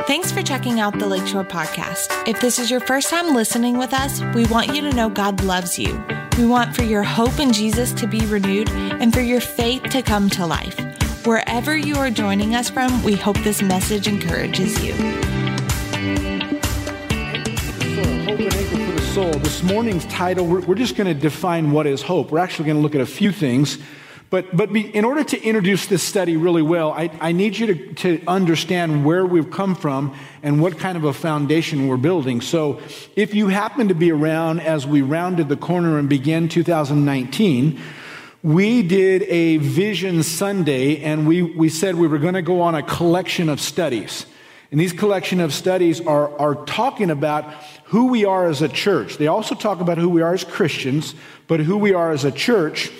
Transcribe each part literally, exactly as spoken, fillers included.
Thanks for checking out the Lakeshore Podcast. If this is your first time listening with us, we want you to know God loves you. We want for your hope in Jesus to be renewed and for your faith to come to life. Wherever you are joining us from, we hope this message encourages you. Hope and anchor for the soul. This morning's title, we're, we're just going to define what is hope. We're actually going to look at a few things. But but be, in order to introduce this study really well, I, I need you to, to understand where we've come from and what kind of a foundation we're building. So if you happen to be around as we rounded the corner and began two thousand nineteen, we did a Vision Sunday, and we, we said we were going to go on a collection of studies. And these collection of studies are, are talking about who we are as a church. They also talk about who we are as Christians, but who we are as a church.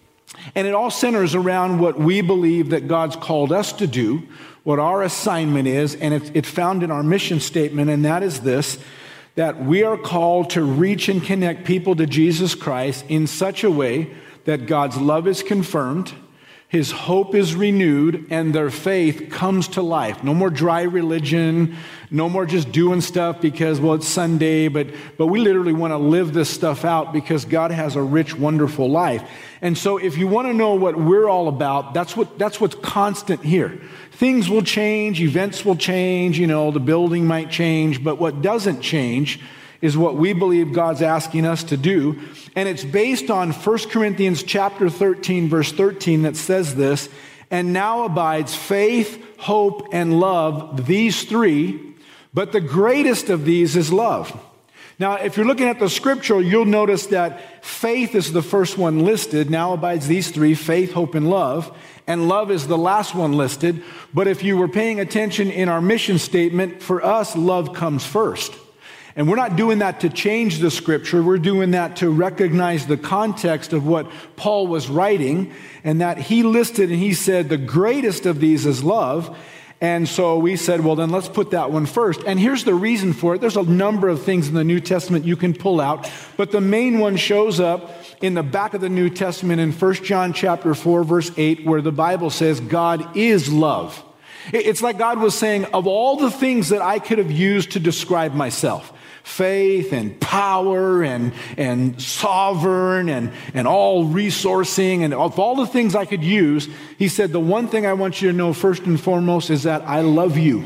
And it all centers around what we believe that God's called us to do, what our assignment is, and it's, it's found in our mission statement, and that is this, that we are called to reach and connect people to Jesus Christ in such a way that God's love is confirmed, His hope is renewed, and their faith comes to life. No more dry religion, no more just doing stuff because, well, it's Sunday, but, but we literally want to live this stuff out because God has a rich, wonderful life. And so if you want to know what we're all about, that's what that's what's constant here. Things will change, events will change, you know, the building might change, but what doesn't change is what we believe God's asking us to do. And it's based on First Corinthians chapter thirteen, verse thirteen that says this, and now abides faith, hope, and love, these three, but the greatest of these is love. Now, if you're looking at the scripture, you'll notice that faith is the first one listed. Now abides these three, faith, hope, and love. And love is the last one listed. But if you were paying attention in our mission statement, for us, love comes first. And we're not doing that to change the scripture. We're doing that to recognize the context of what Paul was writing, and that he listed and he said, the greatest of these is love. And so we said, well, then let's put that one first. And here's the reason for it. There's a number of things in the New Testament you can pull out, but the main one shows up in the back of the New Testament in First John chapter four, verse eight, where the Bible says God is love. It's like God was saying, of all the things that I could have used to describe myself, faith and power and, and sovereign and, and all resourcing and of all the things I could use, he said, the one thing I want you to know first and foremost is that I love you.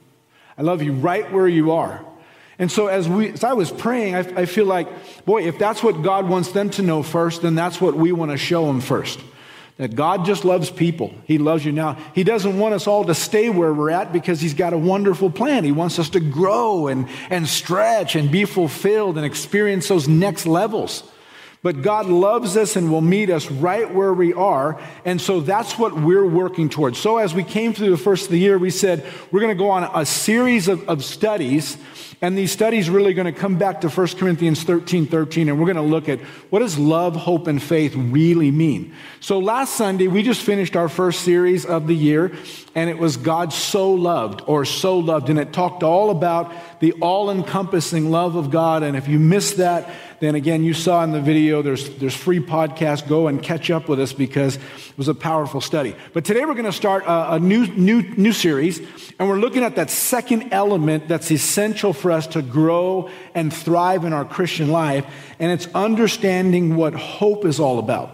I love you right where you are. And so as we, as I was praying, I, I feel like, boy, if that's what God wants them to know first, then that's what we want to show them first. That God just loves people. He loves you now. He doesn't want us all to stay where we're at because He's got a wonderful plan. He wants us to grow and, and stretch and be fulfilled and experience those next levels. But God loves us and will meet us right where we are. And so that's what we're working towards. So as we came through the first of the year, we said we're going to go on a series of, of studies. And these studies are really going to come back to First Corinthians thirteen thirteen, and we're going to look at what does love, hope, and faith really mean. So last Sunday, we just finished our first series of the year, and it was God so loved, or so loved, and it talked all about the all-encompassing love of God. And if you missed that, then again, you saw in the video, there's there's free podcasts. Go and catch up with us because it was a powerful study. But today we're going to start a, a new new new series, and we're looking at that second element that's essential for us to grow and thrive in our Christian life, and it's understanding what hope is all about.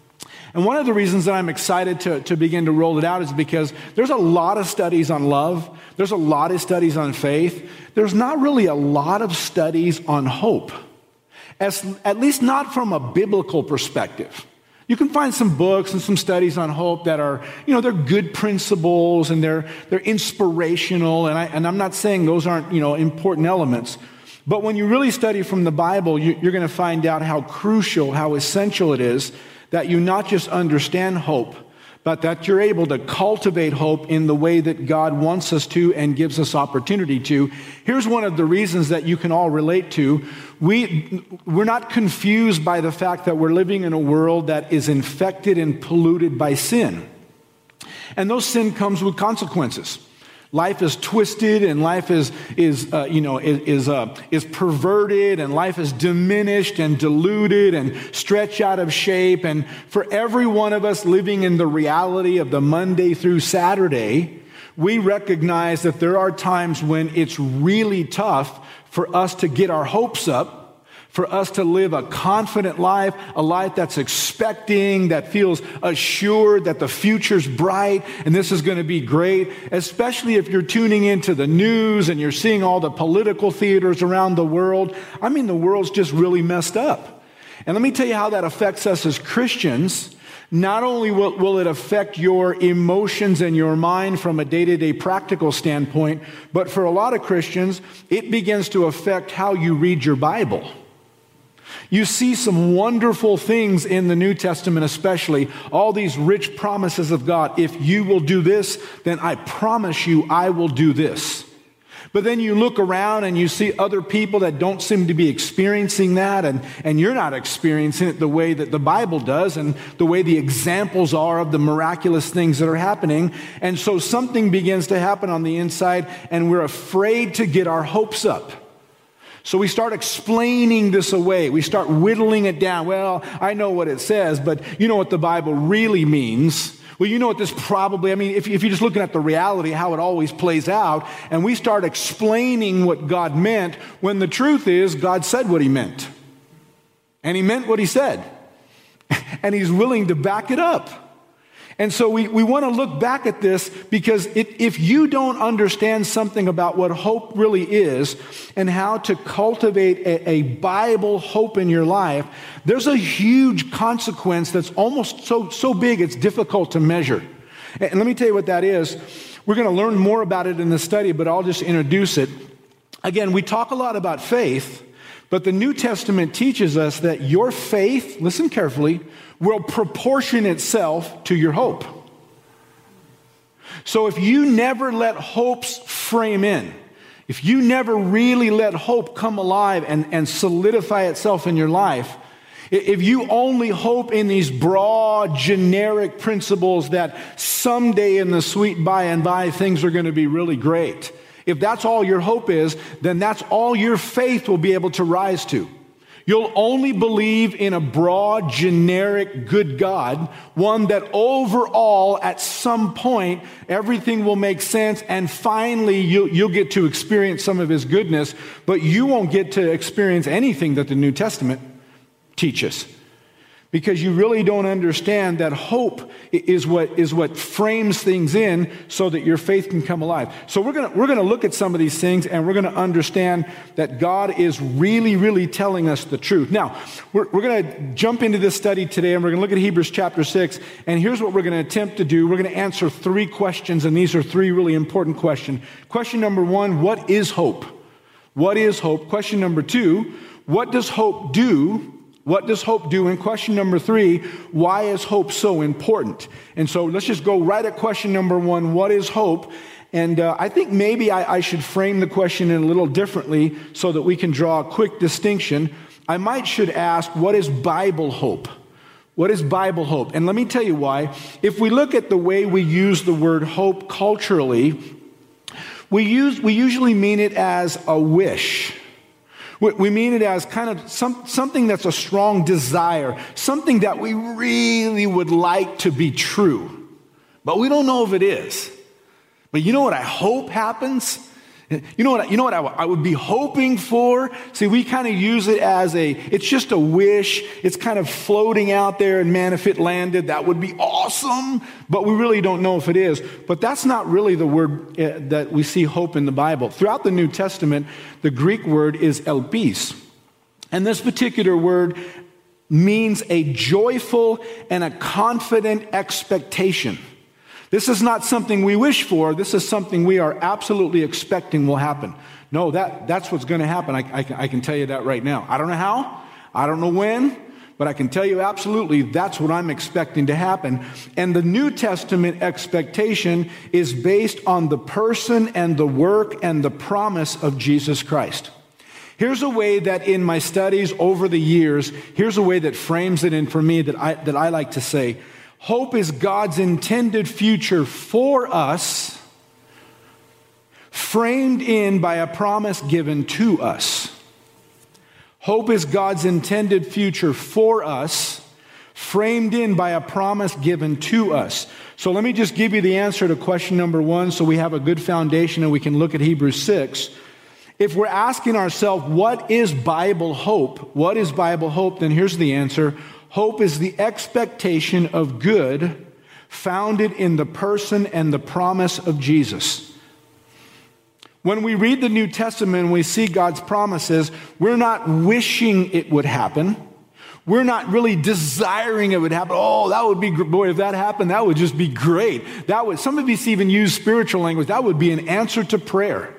And one of the reasons that I'm excited to, to begin to roll it out is because there's a lot of studies on love. There's a lot of studies on faith. There's not really a lot of studies on hope, as, at least not from a biblical perspective. You can find some books and some studies on hope that are, you know, they're good principles and they're they're inspirational. And, I, and I'm not saying those aren't, you know, important elements. But when you really study from the Bible, you, you're going to find out how crucial, how essential it is that you not just understand hope, but that you're able to cultivate hope in the way that God wants us to and gives us opportunity to. Here's one of the reasons that you can all relate to. We, we're not confused by the fact that we're living in a world that is infected and polluted by sin. And those sin comes with consequences. Life is twisted, and life is is uh, you know is is, uh, is perverted, and life is diminished and diluted and stretched out of shape. And for every one of us living in the reality of the Monday through Saturday, we recognize that there are times when it's really tough for us to get our hopes up, for us to live a confident life, a life that's expecting, that feels assured that the future's bright and this is going to be great, especially if you're tuning into the news and you're seeing all the political theaters around the world. I mean, the world's just really messed up. And let me tell you how that affects us as Christians. Not only will, will it affect your emotions and your mind from a day-to-day practical standpoint, but for a lot of Christians, it begins to affect how you read your Bible. You see some wonderful things in the New Testament, especially all these rich promises of God. If you will do this, then I promise you I will do this. But then you look around and you see other people that don't seem to be experiencing that, and, and you're not experiencing it the way that the Bible does and the way the examples are of the miraculous things that are happening. And so something begins to happen on the inside, and we're afraid to get our hopes up. So we start explaining this away. We start whittling it down. Well, I know what it says, but you know what the Bible really means. Well, you know what this probably, I mean, if, if you're just looking at the reality, how it always plays out, and we start explaining what God meant, when the truth is, God said what he meant. And he meant what he said. And he's willing to back it up. And so we, we want to look back at this, because if, if you don't understand something about what hope really is and how to cultivate a, a Bible hope in your life, there's a huge consequence that's almost so, so big it's difficult to measure. And let me tell you what that is. We're going to learn more about it in the study, but I'll just introduce it. Again, we talk a lot about faith, but the New Testament teaches us that your faith, listen carefully, will proportion itself to your hope. So if you never let hopes frame in, if you never really let hope come alive and, and solidify itself in your life, if you only hope in these broad, generic principles that someday in the sweet by and by things are going to be really great, if that's all your hope is, then that's all your faith will be able to rise to. You'll only believe in a broad, generic, good God, one that overall, at some point, everything will make sense, and finally you'll, you'll get to experience some of his goodness, but you won't get to experience anything that the New Testament teaches. Because you really don't understand that hope is what is what frames things in so that your faith can come alive. So we're gonna we're gonna look at some of these things, and we're gonna understand that God is really, really telling us the truth. Now, we're we're gonna jump into this study today, and we're gonna look at Hebrews chapter six. And here's what we're gonna attempt to do. We're gonna answer three questions, and these are three really important questions. Question number one: what is hope? What is hope? Question number two: what does hope do? What does hope do? And question number three, why is hope so important? And so let's just go right at question number one. What is hope? And uh, I think maybe I, I should frame the question in a little differently so that we can draw a quick distinction. I might should ask, what is Bible hope? What is Bible hope? And let me tell you why. If we look at the way we use the word hope culturally, we use we usually mean it as a wish. We mean it as kind of some, something that's a strong desire, something that we really would like to be true, but we don't know if it is. But you know what I hope happens? You know what, I, you know what I, I would be hoping for? See, we kind of use it as a, it's just a wish. It's kind of floating out there, and man, if it landed, that would be awesome. But we really don't know if it is. But that's not really the word uh, that we see hope in the Bible. Throughout the New Testament, the Greek word is elpis. And this particular word means a joyful and a confident expectation. This is not something we wish for. This is something we are absolutely expecting will happen. No, that, that's what's going to happen. I, I, I can tell you that right now. I don't know how. I don't know when. But I can tell you absolutely that's what I'm expecting to happen. And the New Testament expectation is based on the person and the work and the promise of Jesus Christ. Here's a way that in my studies over the years, here's a way that frames it in for me that I, that I like to say. Hope is God's intended future for us, framed in by a promise given to us. Hope is God's intended future for us, framed in by a promise given to us. So let me just give you the answer to question number one so we have a good foundation and we can look at Hebrews six. If we're asking ourselves, what is Bible hope? What is Bible hope? Then here's the answer. Hope is the expectation of good founded in the person and the promise of Jesus. When we read the New Testament and we see God's promises, we're not wishing it would happen. We're not really desiring it would happen. Oh, that would be, boy, if that happened, that would just be great. That would, some of us even use spiritual language. That would be an answer to prayer.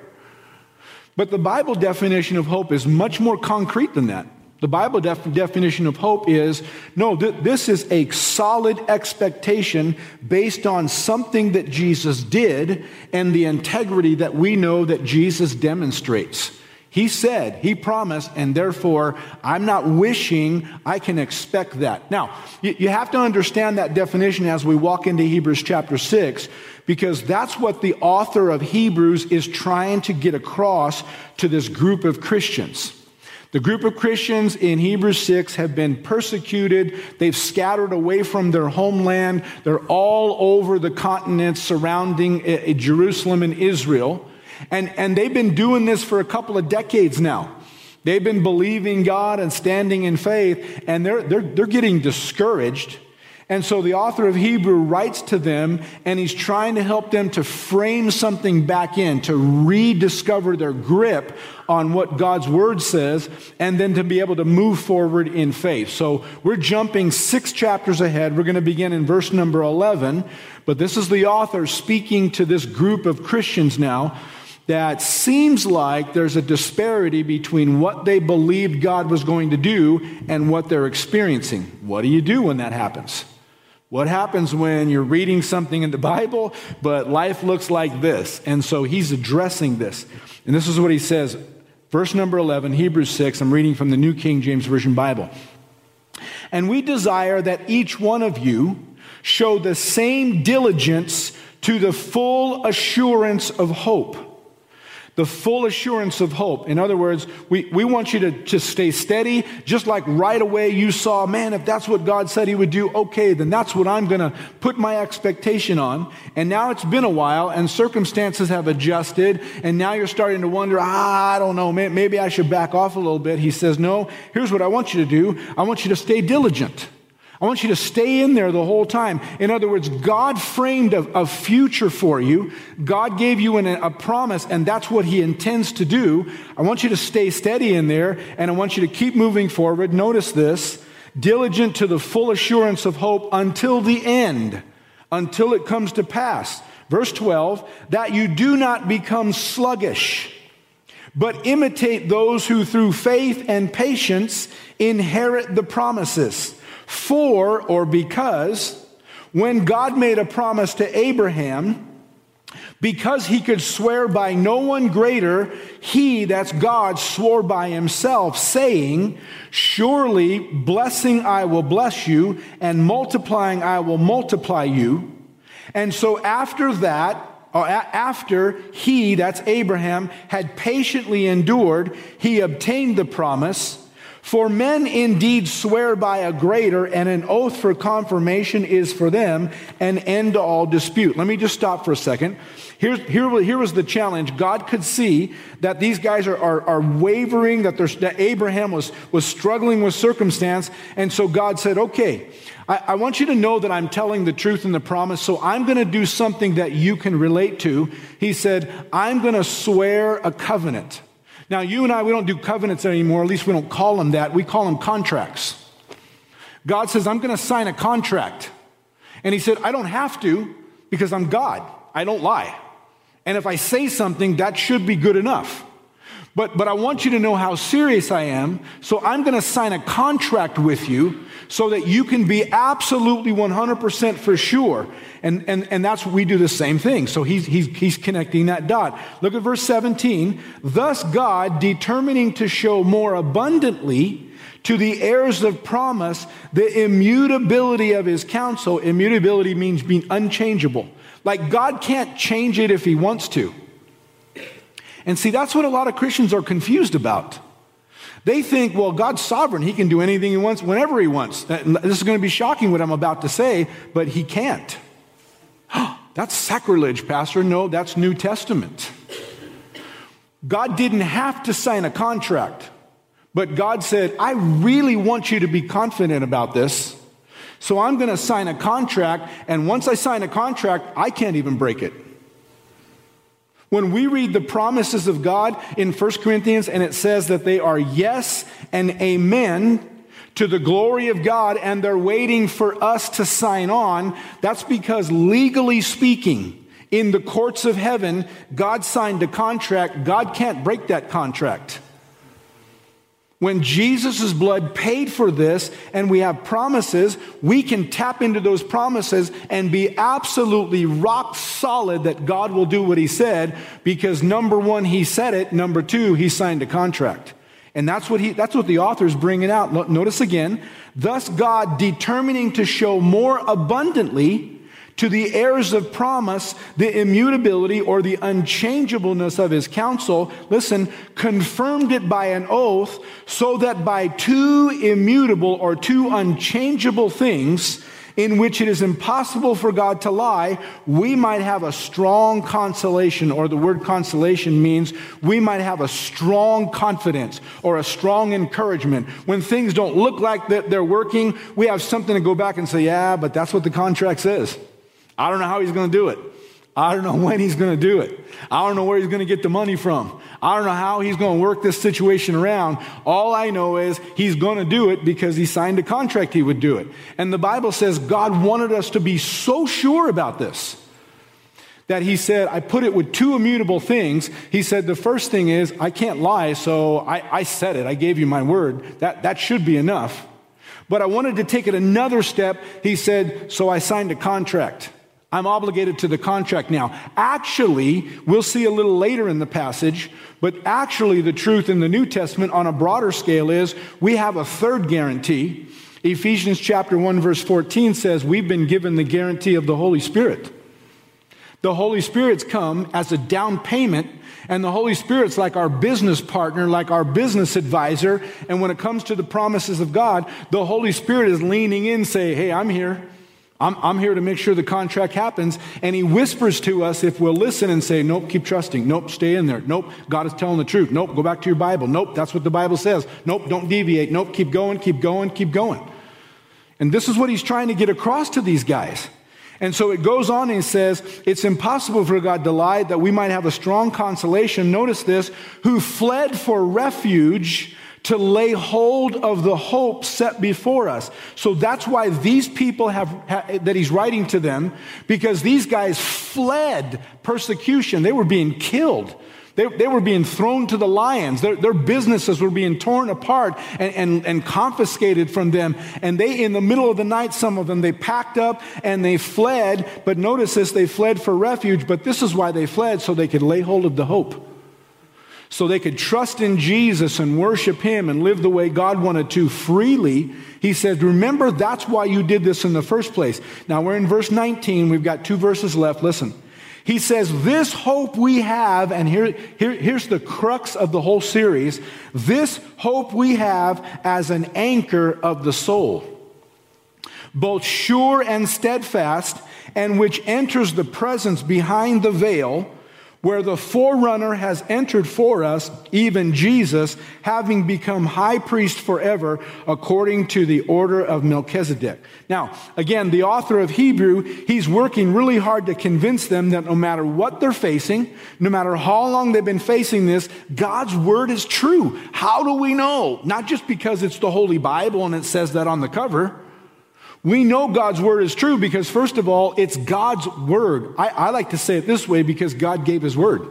But the Bible definition of hope is much more concrete than that. The Bible def- definition of hope is, no, th- this is a solid expectation based on something that Jesus did and the integrity that we know that Jesus demonstrates. He said, he promised, and therefore, I'm not wishing, I can expect that. Now, you, you have to understand that definition as we walk into Hebrews chapter six, because that's what the author of Hebrews is trying to get across to this group of Christians. The group of Christians in Hebrews six have been persecuted. They've scattered away from their homeland. They're all over the continents surrounding uh, Jerusalem and Israel. And, and they've been doing this for a couple of decades now. They've been believing God and standing in faith, and they're, they're, they're getting discouraged. And so the author of Hebrew writes to them, and he's trying to help them to frame something back in, to rediscover their grip on what God's word says, and then to be able to move forward in faith. So we're jumping six chapters ahead. We're going to begin in verse number eleven. But this is the author speaking to this group of Christians now that seems like there's a disparity between what they believed God was going to do and what they're experiencing. What do you do when that happens? What happens when you're reading something in the Bible, but life looks like this? And so he's addressing this. And this is what he says. Verse number eleven, Hebrews six, I'm reading from the New King James Version Bible. And we desire that each one of you show the same diligence to the full assurance of hope. The full assurance of hope. In other words, we, we want you to just stay steady, just like right away you saw, man, if that's what God said he would do, okay, then that's what I'm going to put my expectation on. And now it's been a while, and circumstances have adjusted, and now you're starting to wonder, ah, I don't know, maybe I should back off a little bit. He says, no, here's what I want you to do. I want you to stay diligent. I want you to stay in there the whole time. In other words, God framed a, a future for you. God gave you an, a promise, and that's what he intends to do. I want you to stay steady in there, and I want you to keep moving forward. Notice this, diligent to the full assurance of hope until the end, until it comes to pass. Verse twelve, that you do not become sluggish, but imitate those who through faith and patience inherit the promises. For, or because, when God made a promise to Abraham, because he could swear by no one greater, he, that's God, swore by himself, saying, surely blessing I will bless you, and multiplying I will multiply you. And so after that, or after he, that's Abraham, had patiently endured, he obtained the promise. For men indeed swear by a greater, and an oath for confirmation is for them an end to all dispute. Let me just stop for a second. Here's, here, here was the challenge. God could see that these guys are, are, are wavering, that, that Abraham was, was struggling with circumstance. And so God said, okay, I, I want you to know that I'm telling the truth in the promise, so I'm going to do something that you can relate to. He said, I'm going to swear a covenant. Now, you and I, we don't do covenants anymore. At least we don't call them that. We call them contracts. God says, I'm going to sign a contract. And he said, I don't have to because I'm God. I don't lie. And if I say something, that should be good enough. But, but I want you to know how serious I am. So I'm going to sign a contract with you so that you can be absolutely one hundred percent for sure. And, and, and that's what we do the same thing. So he's, he's, he's connecting that dot. Look at verse seventeen. Thus God, determining to show more abundantly to the heirs of promise the immutability of his counsel. Immutability means being unchangeable. Like God can't change it if he wants to. And see, that's what a lot of Christians are confused about. They think, well, God's sovereign. He can do anything he wants, whenever he wants. This is going to be shocking what I'm about to say, but he can't. That's sacrilege, Pastor. No, that's New Testament. God didn't have to sign a contract, but God said, I really want you to be confident about this, so I'm going to sign a contract, and once I sign a contract, I can't even break it. When we read the promises of God in First Corinthians, and it says that they are yes and amen to the glory of God, and they're waiting for us to sign on, that's because legally speaking, in the courts of heaven, God signed a contract. God can't break that contract. When Jesus' blood paid for this and we have promises, we can tap into those promises and be absolutely rock solid that God will do what he said, because number one, he said it. Number two, he signed a contract. And that's what he, that's what the author is bringing out. Notice again, thus God determining to show more abundantly to the heirs of promise the immutability or the unchangeableness of his counsel, listen, confirmed it by an oath, so that by two immutable or two unchangeable things in which it is impossible for God to lie, we might have a strong consolation, or the word consolation means we might have a strong confidence or a strong encouragement. When things don't look like they're working, we have something to go back and say, yeah, but that's what the contract says. I don't know how he's going to do it. I don't know when he's going to do it. I don't know where he's going to get the money from. I don't know how he's going to work this situation around. All I know is he's going to do it because he signed a contract he would do it. And the Bible says God wanted us to be so sure about this that he said, I put it with two immutable things. He said, the first thing is, I can't lie, so I, I said it. I gave you my word. That, that should be enough. But I wanted to take it another step. He said, so I signed a contract. I'm obligated to the contract now. Actually, we'll see a little later in the passage, but actually the truth in the New Testament on a broader scale is we have a third guarantee. Ephesians chapter one verse fourteen says we've been given the guarantee of the Holy Spirit. The Holy Spirit's come as a down payment, and the Holy Spirit's like our business partner, like our business advisor. And when it comes to the promises of God, the Holy Spirit is leaning in, say, hey, I'm here. I'm, I'm here to make sure the contract happens. And he whispers to us if we'll listen and say, nope, keep trusting. Nope, stay in there. Nope, God is telling the truth. Nope, go back to your Bible. Nope, that's what the Bible says. Nope, don't deviate. Nope, keep going, keep going, keep going. And this is what he's trying to get across to these guys. And so it goes on and it says, it's impossible for God to lie, that we might have a strong consolation. Notice this, who fled for refuge to lay hold of the hope set before us. So that's why these people have, ha, that he's writing to them, because these guys fled persecution. They were being killed. They, they were being thrown to the lions. Their, their businesses were being torn apart and, and, and confiscated from them. And they, in the middle of the night, some of them, they packed up and they fled. But notice this, they fled for refuge. But this is why they fled, so they could lay hold of the hope. So they could trust in Jesus and worship him and live the way God wanted to freely. He said, remember, that's why you did this in the first place. Now we're in verse nineteen. We've got two verses left. Listen. He says, this hope we have, and here, here, here's the crux of the whole series. This hope we have as an anchor of the soul, both sure and steadfast, and which enters the presence behind the veil, where the forerunner has entered for us, even Jesus, having become high priest forever, according to the order of Melchizedek. Now, again, the author of Hebrew, he's working really hard to convince them that no matter what they're facing, no matter how long they've been facing this, God's word is true. How do we know? Not just because it's the Holy Bible and it says that on the cover. We know God's word is true because, first of all, it's God's word. I, I like to say it this way, because God gave his word.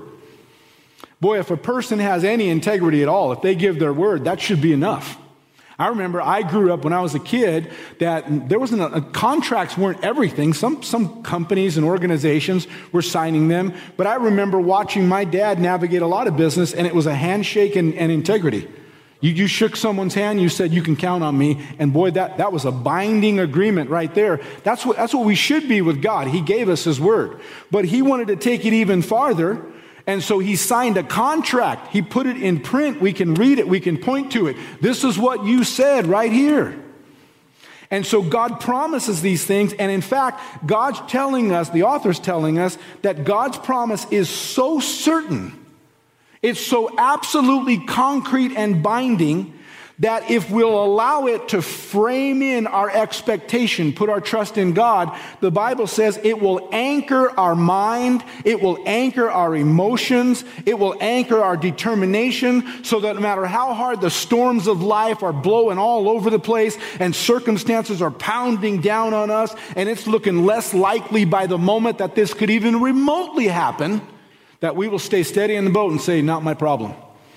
Boy, if a person has any integrity at all, if they give their word, that should be enough. I remember I grew up when I was a kid that there wasn't a, contracts weren't everything. Some, some companies and organizations were signing them. But I remember watching my dad navigate a lot of business, and it was a handshake and, and integrity. You, you shook someone's hand, you said, you can count on me. And boy, that, that was a binding agreement right there. That's what, that's what we should be with God. He gave us his word. But he wanted to take it even farther. And so he signed a contract. He put it in print. We can read it. We can point to it. This is what you said right here. And so God promises these things. And in fact, God's telling us, the author's telling us, that God's promise is so certain, it's so absolutely concrete and binding, that if we'll allow it to frame in our expectation, put our trust in God, the Bible says it will anchor our mind, it will anchor our emotions, it will anchor our determination, so that no matter how hard the storms of life are blowing all over the place and circumstances are pounding down on us, and it's looking less likely by the moment that this could even remotely happen, that we will stay steady in the boat and say, not my problem.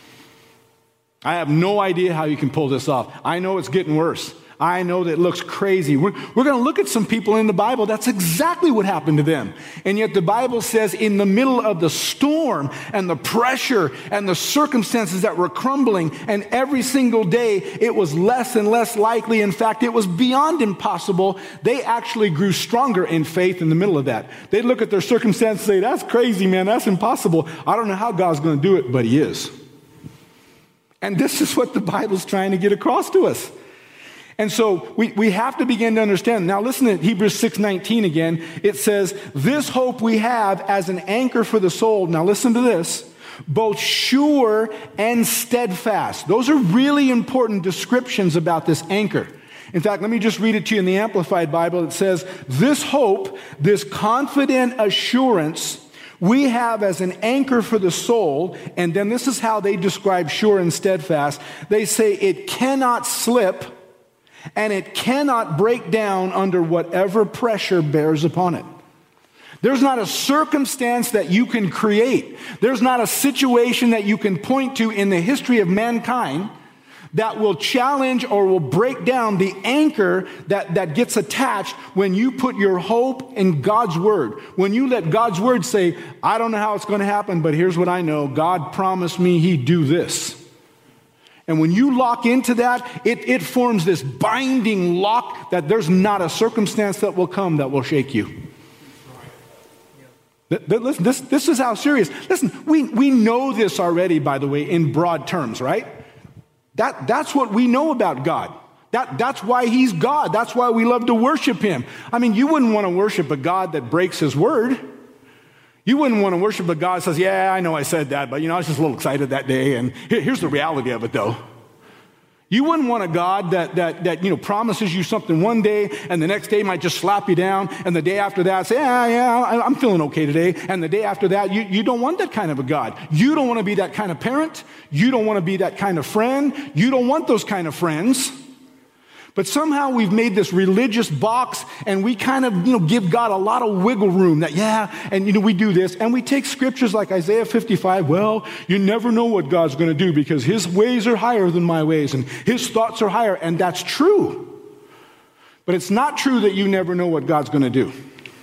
I have no idea how you can pull this off. I know it's getting worse. I know that it looks crazy. We're, we're going to look at some people in the Bible. That's exactly what happened to them. And yet the Bible says in the middle of the storm and the pressure and the circumstances that were crumbling, and every single day it was less and less likely. In fact, it was beyond impossible. They actually grew stronger in faith in the middle of that. They'd look at their circumstances and say, that's crazy, man. That's impossible. I don't know how God's going to do it, but he is. And this is what the Bible's trying to get across to us. And so we, we have to begin to understand. Now listen to Hebrews six nineteen again. It says, this hope we have as an anchor for the soul. Now listen to this. Both sure and steadfast. Those are really important descriptions about this anchor. In fact, let me just read it to you in the Amplified Bible. It says, this hope, this confident assurance we have as an anchor for the soul, and then this is how they describe sure and steadfast. They say it cannot slip and it cannot break down under whatever pressure bears upon it. There's not a circumstance that you can create. There's not a situation that you can point to in the history of mankind that will challenge or will break down the anchor that, that gets attached when you put your hope in God's word. When you let God's word say, I don't know how it's going to happen, but here's what I know. God promised me he'd do this. And when you lock into that, it, it forms this binding lock that there's not a circumstance that will come that will shake you. Listen, this, this is how serious. Listen, we, we know this already, by the way, in broad terms, right? That, that's what we know about God. That, that's why he's God. That's why we love to worship him. I mean, you wouldn't want to worship a God that breaks his word. You wouldn't want to worship a God that says, yeah, I know I said that, but you know, I was just a little excited that day, and here, here's the reality of it though. You wouldn't want a God that, that, that, you know, promises you something one day and the next day might just slap you down, and the day after that say, yeah, yeah, I'm feeling okay today. And the day after that, you, you don't want that kind of a God. You don't want to be that kind of parent. You don't want to be that kind of friend. You don't want those kind of friends. But somehow we've made this religious box, and we kind of, you know, give God a lot of wiggle room that, yeah, and, you know, we do this. And we take scriptures like Isaiah fifty-five. Well, you never know what God's going to do because his ways are higher than my ways and his thoughts are higher. And that's true. But it's not true that you never know what God's going to do,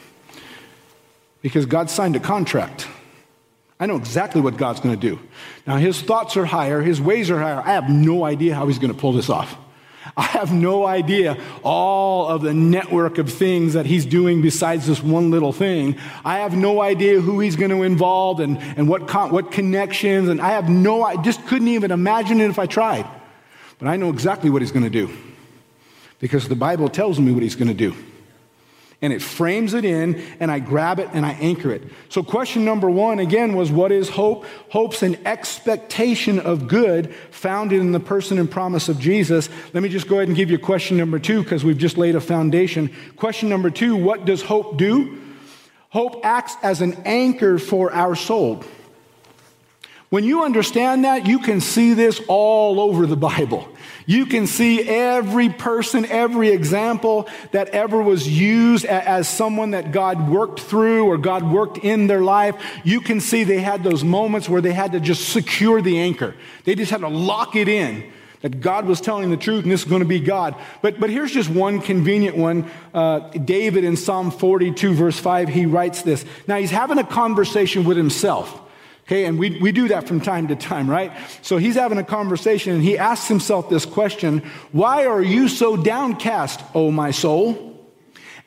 because God signed a contract. I know exactly what God's going to do. Now, his thoughts are higher. His ways are higher. I have no idea how he's going to pull this off. I have no idea all of the network of things that he's doing besides this one little thing. I have no idea who he's going to involve and, and what con- what connections. And I have no, I just couldn't even imagine it if I tried. But I know exactly what he's going to do, because the Bible tells me what he's going to do. And it frames it in, and I grab it and I anchor it. So question number one, again, was what is hope? Hope's an expectation of good founded in the person and promise of Jesus. Let me just go ahead and give you question number two, because we've just laid a foundation. Question number two, what does hope do? Hope acts as an anchor for our soul. When you understand that, you can see this all over the Bible. You can see every person, every example that ever was used as someone that God worked through or God worked in their life. You can see they had those moments where they had to just secure the anchor. They just had to lock it in, that God was telling the truth and this is going to be God. But, but here's just one convenient one. Uh, David in Psalm forty-two, verse five, he writes this. Now he's having a conversation with himself. Okay, and we, we do that from time to time, right? So he's having a conversation and he asks himself this question: why are you so downcast, O my soul?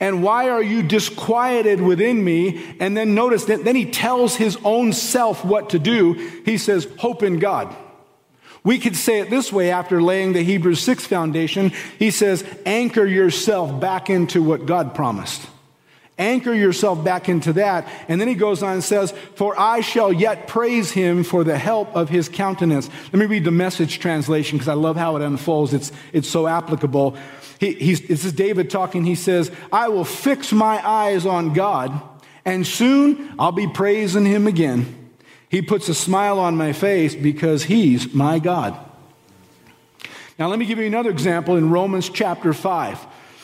And why are you disquieted within me? And then notice that then he tells his own self what to do. He says, hope in God. We could say it this way after laying the Hebrews six foundation. He says, anchor yourself back into what God promised. Anchor yourself back into that. And then he goes on and says, for I shall yet praise him for the help of his countenance. Let me read the Message translation because I love how it unfolds. It's, it's so applicable. He, he's, this is David talking. He says, I will fix my eyes on God, and soon I'll be praising him again. He puts a smile on my face because he's my God. Now, let me give you another example in Romans chapter five.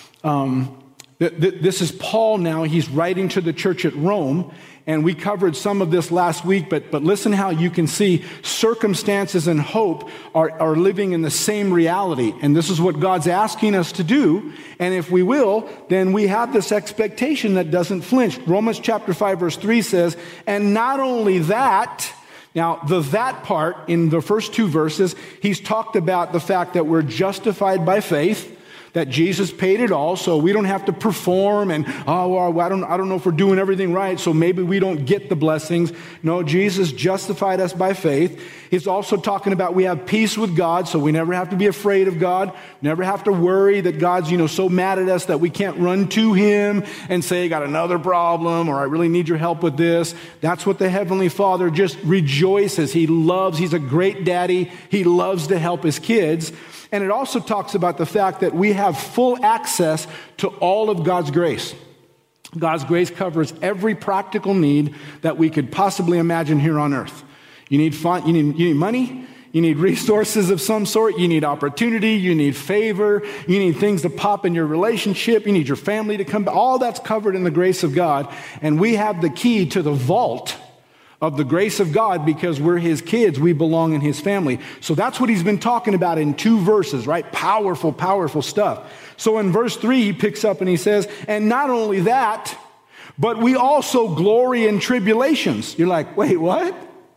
Um, th- th- this is Paul now. He's writing to the church at Rome, and we covered some of this last week, but, but listen how you can see circumstances and hope are, are living in the same reality. And this is what God's asking us to do. And if we will, then we have this expectation that doesn't flinch. Romans chapter five, verse three says, and not only that, now the that part in the first two verses, he's talked about the fact that we're justified by faith, that Jesus paid it all, so we don't have to perform and, oh, well, I don't, I don't know if we're doing everything right, so maybe we don't get the blessings. No, Jesus justified us by faith. He's also talking about we have peace with God, so we never have to be afraid of God, never have to worry that God's, you know, so mad at us that we can't run to him and say, I got another problem, or I really need your help with this. That's what the Heavenly Father just rejoices. He loves, he's a great daddy. He loves to help his kids. And it also talks about the fact that we have full access to all of God's grace. God's grace covers every practical need that we could possibly imagine here on earth. You need fun, you need, you need money, you need resources of some sort, you need opportunity, you need favor, you need things to pop in your relationship, you need your family to come back. All that's covered in the grace of God. And we have the key to the vault of the grace of God because we're his kids. We belong in his family. So that's what he's been talking about in two verses, right? Powerful, powerful stuff. So in verse three, he picks up and he says, and not only that, but we also glory in tribulations. You're like, wait, what?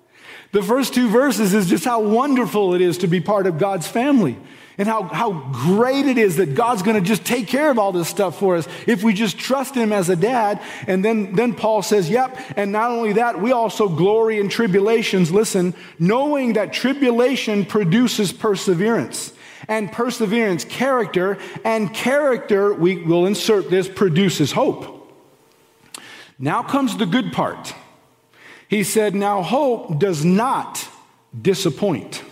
The first two verses is just how wonderful it is to be part of God's family. And how, how great it is that God's going to just take care of all this stuff for us if we just trust him as a dad. And then, then Paul says, yep, and not only that, we also glory in tribulations. Listen, knowing that tribulation produces perseverance. And perseverance, character. And character, we will insert this, produces hope. Now comes the good part. He said, now hope does not disappoint.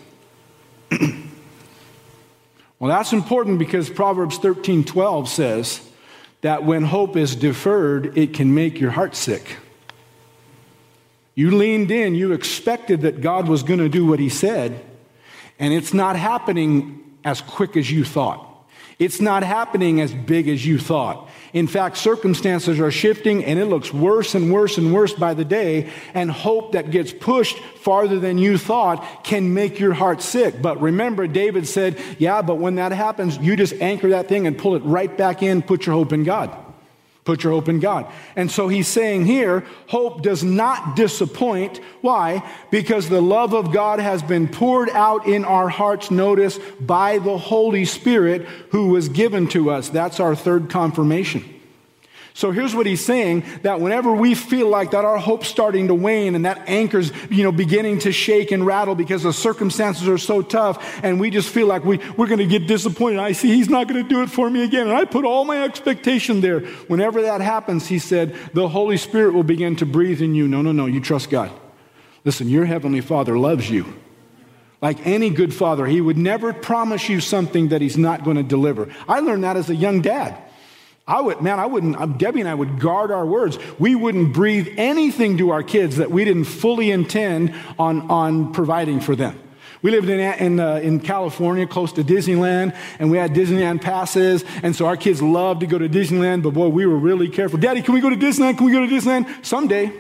Well, that's important because Proverbs thirteen twelve says that when hope is deferred, it can make your heart sick. You leaned in, you expected that God was going to do what he said, and it's not happening as quick as you thought. It's not happening as big as you thought. In fact, circumstances are shifting and it looks worse and worse and worse by the day, and hope that gets pushed farther than you thought can make your heart sick. But remember, David said, yeah, but when that happens, you just anchor that thing and pull it right back in, put your hope in God. Put your hope in God. And so he's saying here, hope does not disappoint. Why? Because the love of God has been poured out in our hearts, notice, by the Holy Spirit who was given to us. That's our third confirmation. So here's what he's saying, that whenever we feel like that our hope's starting to wane and that anchor's, you know, beginning to shake and rattle because the circumstances are so tough and we just feel like we, we're going to get disappointed. I see he's not going to do it for me again. And I put all my expectation there. Whenever that happens, he said, the Holy Spirit will begin to breathe in you. No, no, no, you trust God. Listen, your Heavenly Father loves you. Like any good father, he would never promise you something that he's not going to deliver. I learned that as a young dad. I would, man, I wouldn't, Debbie and I would guard our words. We wouldn't breathe anything to our kids that we didn't fully intend on, on providing for them. We lived in in, uh, in California, close to Disneyland, and we had Disneyland passes, and so our kids loved to go to Disneyland, but boy, we were really careful. Daddy, can we go to Disneyland? Can we go to Disneyland? Someday.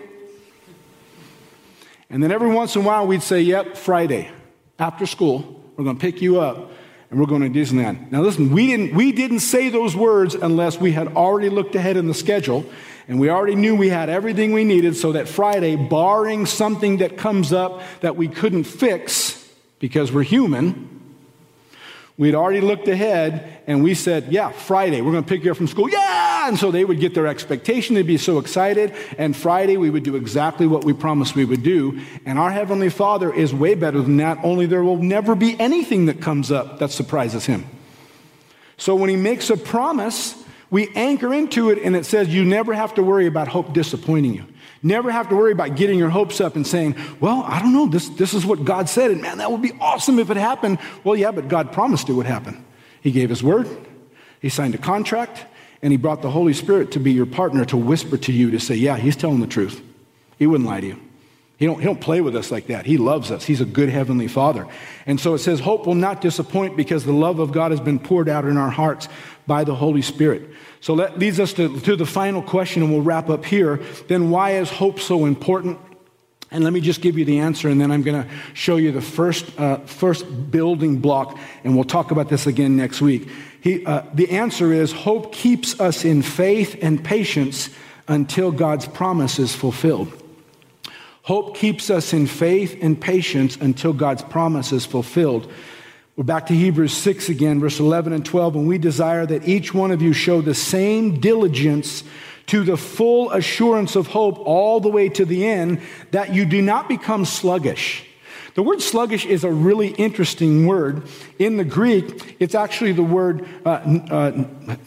And then every once in a while, we'd say, yep, Friday, after school, we're going to pick you up. And we're going to Disneyland. Now listen, we didn't, we didn't say those words unless we had already looked ahead in the schedule and we already knew we had everything we needed so that Friday, barring something that comes up that we couldn't fix because we're human, we'd already looked ahead and we said, yeah, Friday, we're going to pick you up from school. Yeah! And so they would get their expectation. They'd be so excited. And Friday, we would do exactly what we promised we would do. And our Heavenly Father is way better than that, only there will never be anything that comes up that surprises Him. So when He makes a promise, we anchor into it, and it says you never have to worry about hope disappointing you. Never have to worry about getting your hopes up and saying, well, I don't know, this, this is what God said, and man, that would be awesome if it happened. Well, yeah, but God promised it would happen. He gave His word, He signed a contract, and He brought the Holy Spirit to be your partner, to whisper to you, to say, yeah, He's telling the truth. He wouldn't lie to you. He don't, he don't play with us like that. He loves us. He's a good Heavenly Father. And so it says, hope will not disappoint because the love of God has been poured out in our hearts by the Holy Spirit. So that leads us to, to the final question, and we'll wrap up here. Then why is hope so important? And let me just give you the answer, and then I'm going to show you the first uh, first building block, and we'll talk about this again next week. He, uh, the answer is hope keeps us in faith and patience until God's promise is fulfilled. Hope keeps us in faith and patience until God's promise is fulfilled. We're back to Hebrews six again, verse eleven and twelve. And we desire that each one of you show the same diligence to the full assurance of hope all the way to the end, that you do not become sluggish. The word sluggish is a really interesting word. In the Greek, it's actually the word uh, uh,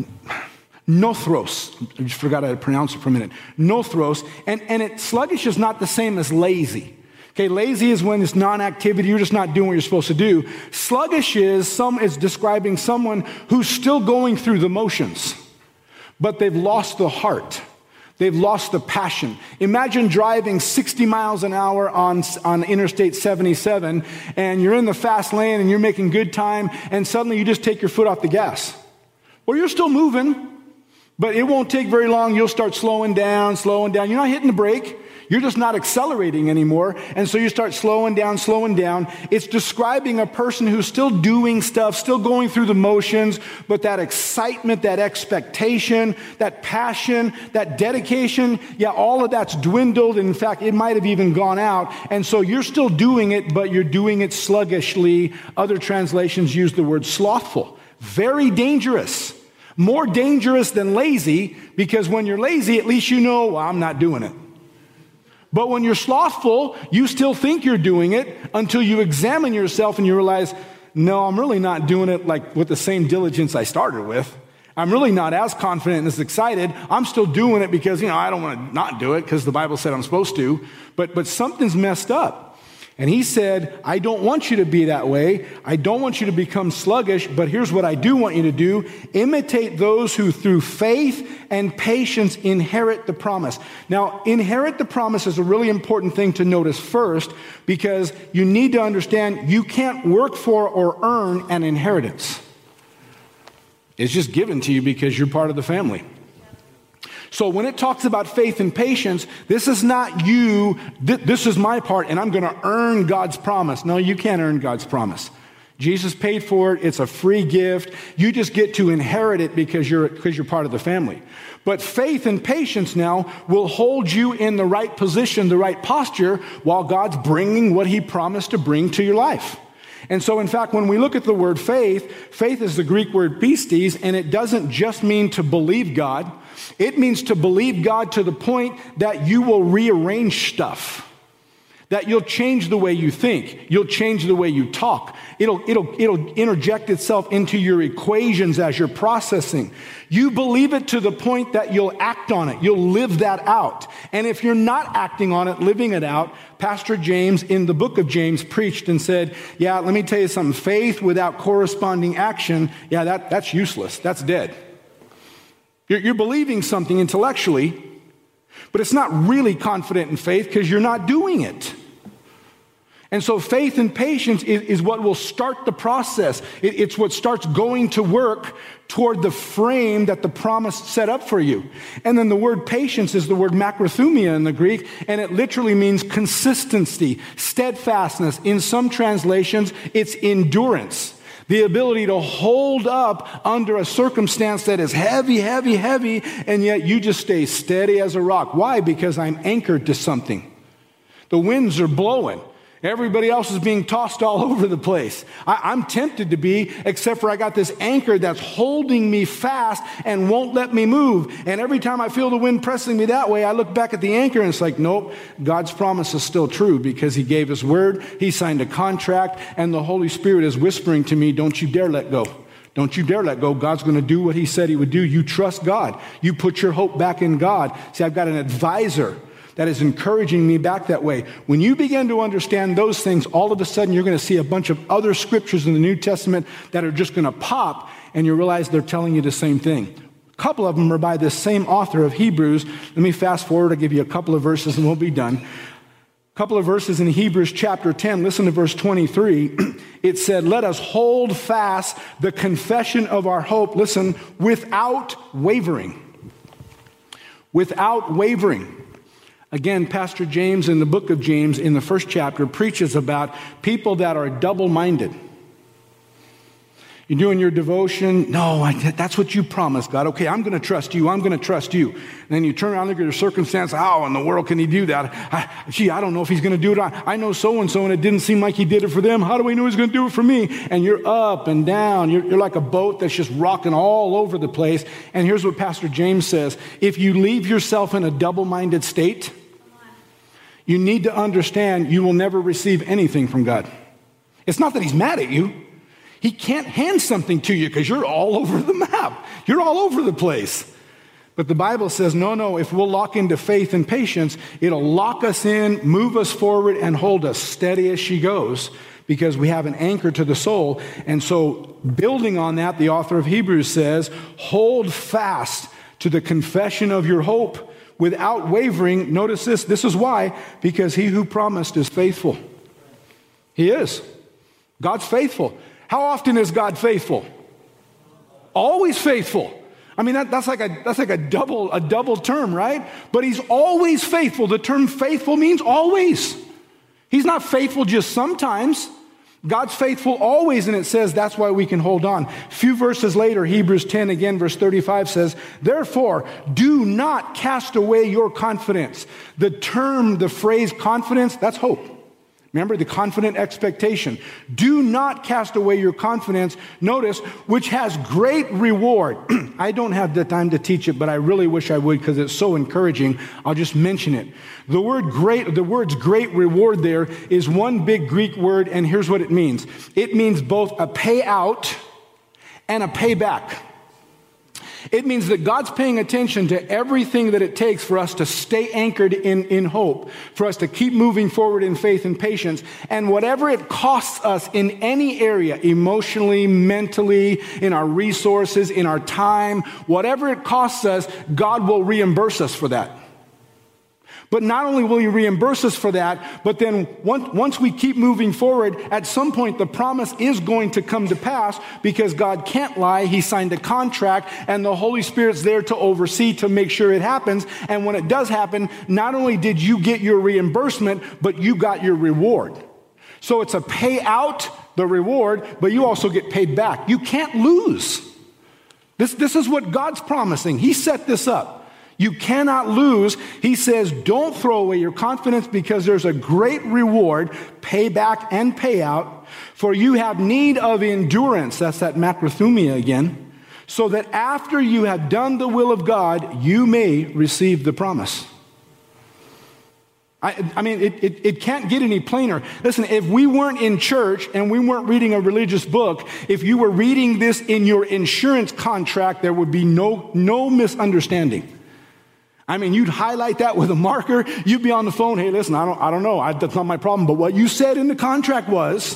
nothros. I just forgot how to pronounce it for a minute. Nothros. And, and it, sluggish is not the same as lazy. Okay, lazy is when it's non-activity. You're just not doing what you're supposed to do. Sluggish is some is describing someone who's still going through the motions, but they've lost the heart. They've lost the passion. Imagine driving sixty miles an hour on, on Interstate seventy-seven, and you're in the fast lane and you're making good time, and suddenly you just take your foot off the gas. Well, you're still moving, but it won't take very long. You'll start slowing down, slowing down. You're not hitting the brake. You're just not accelerating anymore. And so you start slowing down, slowing down. It's describing a person who's still doing stuff, still going through the motions, but that excitement, that expectation, that passion, that dedication, yeah, all of that's dwindled. In fact, it might have even gone out. And so you're still doing it, but you're doing it sluggishly. Other translations use the word slothful. Very dangerous. More dangerous than lazy, because when you're lazy, at least you know, well, I'm not doing it. But when you're slothful, you still think you're doing it until you examine yourself and you realize, no, I'm really not doing it like with the same diligence I started with. I'm really not as confident and as excited. I'm still doing it because, you know, I don't want to not do it because the Bible said I'm supposed to. But, but something's messed up. And he said, I don't want you to be that way. I don't want you to become sluggish, but here's what I do want you to do. Imitate those who through faith and patience inherit the promise. Now, inherit the promise is a really important thing to notice first, because you need to understand you can't work for or earn an inheritance. It's just given to you because you're part of the family. So when it talks about faith and patience, this is not you, th- this is my part, and I'm going to earn God's promise. No, you can't earn God's promise. Jesus paid for it. It's a free gift. You just get to inherit it because you're, because you're part of the family. But faith and patience now will hold you in the right position, the right posture, while God's bringing what He promised to bring to your life. And so, in fact, when we look at the word faith, faith is the Greek word pistis, and it doesn't just mean to believe God. It means to believe God to the point that you will rearrange stuff, that you'll change the way you think, you'll change the way you talk. It'll, it'll, it'll interject itself into your equations as you're processing. You believe it to the point that you'll act on it. You'll live that out. And if you're not acting on it, living it out, Pastor James in the book of James preached and said, yeah, let me tell you something. Faith without corresponding action, yeah, that, that's useless. That's dead. You're, you're believing something intellectually, but it's not really confident in faith because you're not doing it. And so faith and patience is, is what will start the process. It, it's what starts going to work toward the frame that the promise set up for you. And then the word patience is the word makrothumia in the Greek, and it literally means consistency, steadfastness. In some translations, it's endurance. The ability to hold up under a circumstance that is heavy, heavy, heavy, and yet you just stay steady as a rock. Why? Because I'm anchored to something. The winds are blowing. Everybody else is being tossed all over the place. I, I'm tempted to be, except for I got this anchor that's holding me fast and won't let me move. And every time I feel the wind pressing me that way, I look back at the anchor and it's like, nope, God's promise is still true because he gave his word, he signed a contract, and the Holy Spirit is whispering to me, don't you dare let go. Don't you dare let go. God's going to do what he said he would do. You trust God. You put your hope back in God. See, I've got an advisor that is encouraging me back that way. When you begin to understand those things, all of a sudden you're going to see a bunch of other scriptures in the New Testament that are just going to pop, and you realize they're telling you the same thing. A couple of them are by this same author of Hebrews. Let me fast forward. I'll give you a couple of verses and we'll be done. A couple of verses in Hebrews chapter ten. Listen to verse twenty-three. It said, let us hold fast the confession of our hope, listen, without wavering. Without wavering. Again, Pastor James in the book of James in the first chapter preaches about people that are double-minded. You're doing your devotion. No, I, that's what you promised, God. Okay, I'm going to trust you. I'm going to trust you. And then you turn around and look at your circumstance. How in the world can he do that? I, gee, I don't know if he's going to do it. I, I know so-and-so, and it didn't seem like he did it for them. How do we know he's going to do it for me? And you're up and down. You're, you're like a boat that's just rocking all over the place. And here's what Pastor James says. If you leave yourself in a double-minded state, you need to understand you will never receive anything from God. It's not that he's mad at you. He can't hand something to you because you're all over the map. You're all over the place. But the Bible says, no, no, if we'll lock into faith and patience, it'll lock us in, move us forward, and hold us steady as she goes because we have an anchor to the soul. And so building on that, the author of Hebrews says, hold fast to the confession of your hope without wavering. Notice this. This is why. Because he who promised is faithful. He is. God's faithful. How often is God faithful? Always faithful. I mean, that, that's like a that's like a double a double term, right? But he's always faithful. The term faithful means always. He's not faithful just sometimes. God's faithful always, and it says that's why we can hold on. A few verses later, Hebrews ten, again, verse thirty-five says, therefore, do not cast away your confidence. The term, the phrase confidence, that's hope. Remember the confident expectation. Do not cast away your confidence, notice, which has great reward. I don't have the time to teach it, but I really wish I would because it's so encouraging. I'll just mention it. The word great, the word's great reward there is one big Greek word, and here's what it means. It means both a payout and a payback. It means that God's paying attention to everything that it takes for us to stay anchored in, in hope, for us to keep moving forward in faith and patience. And whatever it costs us in any area, emotionally, mentally, in our resources, in our time, whatever it costs us, God will reimburse us for that. But not only will he reimburse us for that, but then once, once we keep moving forward, at some point the promise is going to come to pass because God can't lie. He signed a contract and the Holy Spirit's there to oversee, to make sure it happens. And when it does happen, not only did you get your reimbursement, but you got your reward. So it's a payout, the reward, but you also get paid back. You can't lose. This, this is what God's promising. He set this up. You cannot lose. He says, don't throw away your confidence because there's a great reward, payback and payout, for you have need of endurance. That's that macrothumia again. So that after you have done the will of God, you may receive the promise. I, I mean, it, it, it can't get any plainer. Listen, if we weren't in church and we weren't reading a religious book, if you were reading this in your insurance contract, there would be no, no misunderstanding. I mean, you'd highlight that with a marker. You'd be on the phone. Hey, listen, I don't, I don't know. I, that's not my problem. But what you said in the contract was,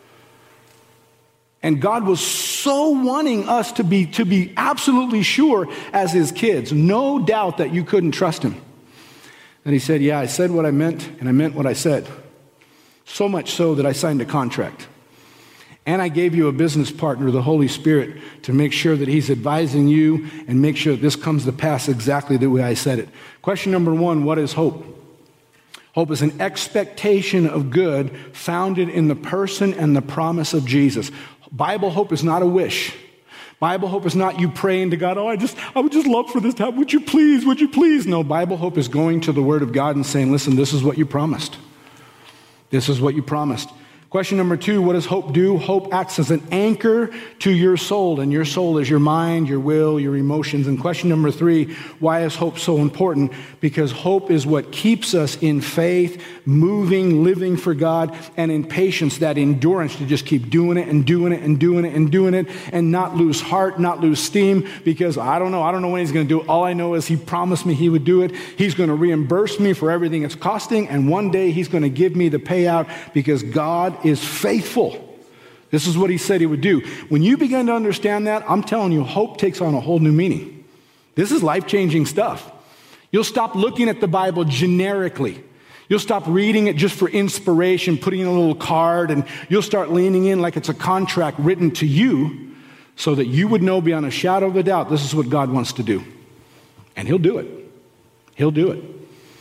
and God was so wanting us to be, to be absolutely sure as his kids, no doubt that you couldn't trust him. And he said, yeah, I said what I meant, and I meant what I said. So much so that I signed a contract. And I gave you a business partner, the Holy Spirit, to make sure that he's advising you and make sure that this comes to pass exactly the way I said it. Question number one, what is hope? Hope is an expectation of good founded in the person and the promise of Jesus. Bible hope is not a wish. Bible hope is not you praying to God, oh, I just, I would just love for this to happen. Would you please, would you please? No, Bible hope is going to the Word of God and saying, listen, this is what you promised. This is what you promised. Question number two, what does hope do? Hope acts as an anchor to your soul, and your soul is your mind, your will, your emotions. And question number three, why is hope so important? Because hope is what keeps us in faith, moving, living for God, and in patience, that endurance to just keep doing it and doing it and doing it and doing it and not lose heart, not lose steam, because I don't know, I don't know when he's going to do it. All I know is he promised me he would do it. He's going to reimburse me for everything it's costing, and one day he's going to give me the payout because God is faithful. This is what he said he would do. When you begin to understand that, I'm telling you, hope takes on a whole new meaning. This is life-changing stuff. You'll stop looking at the Bible generically. You'll stop reading it just for inspiration, putting in a little card, and you'll start leaning in like it's a contract written to you so that you would know beyond a shadow of a doubt this is what God wants to do. And he'll do it. He'll do it.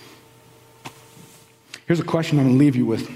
Here's a question I'm going to leave you with.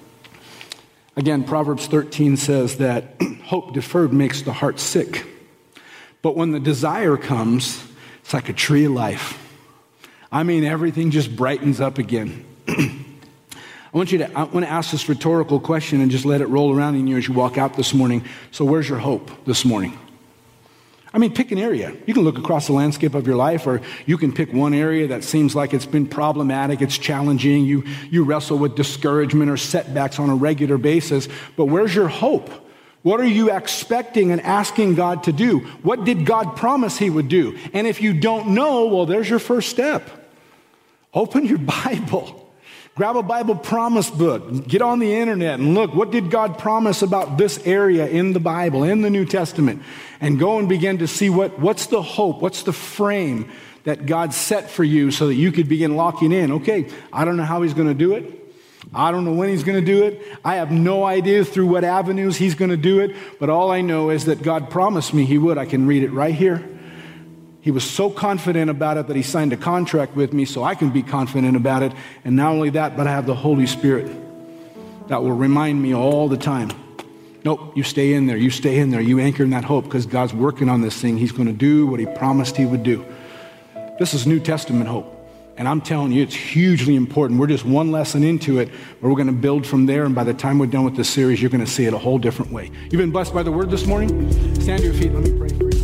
Again, Proverbs thirteen says that hope deferred makes the heart sick. But when the desire comes, it's like a tree of life. I mean, everything just brightens up again. I want you to, I want to ask this rhetorical question and just let it roll around in you as you walk out this morning. So where's your hope this morning? I mean, pick an area. You can look across the landscape of your life, or you can pick one area that seems like it's been problematic, it's challenging, you, you wrestle with discouragement or setbacks on a regular basis. But where's your hope? What are you expecting and asking God to do? What did God promise he would do? And if you don't know, well, there's your first step. Open your Bible. Grab a Bible promise book. Get on the internet and look, what did God promise about this area in the Bible, in the New Testament? And go and begin to see what, what's the hope, what's the frame that God set for you so that you could begin locking in. Okay, I don't know how he's going to do it. I don't know when he's going to do it. I have no idea through what avenues he's going to do it. But all I know is that God promised me he would. I can read it right here. He was so confident about it that he signed a contract with me so I can be confident about it. And not only that, but I have the Holy Spirit that will remind me all the time. Nope, you stay in there. You stay in there. You anchor in that hope because God's working on this thing. He's going to do what he promised he would do. This is New Testament hope. And I'm telling you, it's hugely important. We're just one lesson into it, but we're going to build from there. And by the time we're done with this series, you're going to see it a whole different way. You've been blessed by the word this morning? Stand to your feet. Let me pray for you.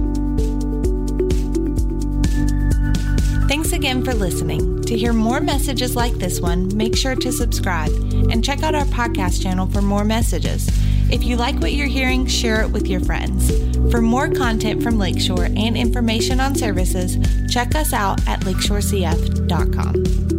Thanks again for listening. To hear more messages like this one, make sure to subscribe and check out our podcast channel for more messages. If you like what you're hearing, share it with your friends. For more content from Lakeshore and information on services, check us out at lakeshore c f dot com.